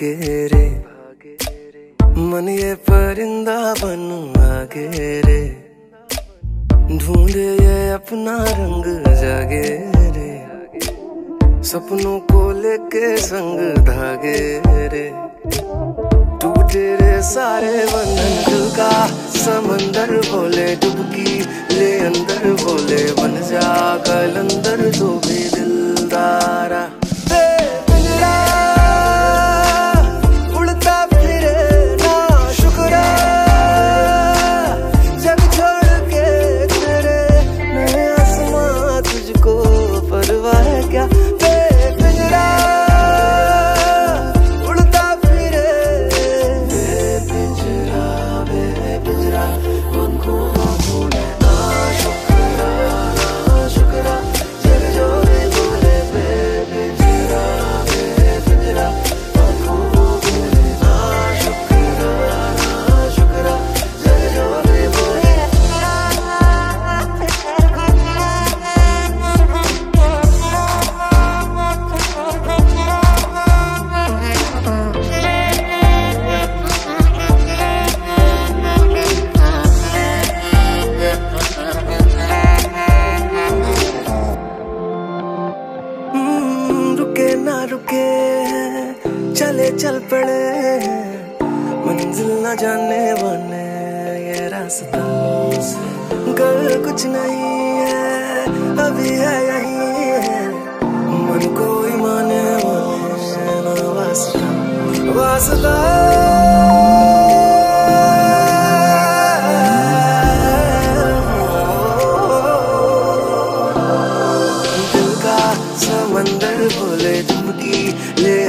भागे रे मन ये परिंदा बन आगे रे, ढूंढे ये अपना रंग जागे रे, सपनों को लेके संग धागे रे, टूटे रे सारे बंधन दिल का, समंदर बोले डुबकी ले अंदर बोले बन जा कलंदर तो भी दिलदारा। ना रुके चले चल पड़े, मंजिल न जाने बने ये रास्ता से, कर कुछ नहीं है अभी है यही है, मन को ही माने ना वास्ता वास्ता। समंदर बोले डुबकी ले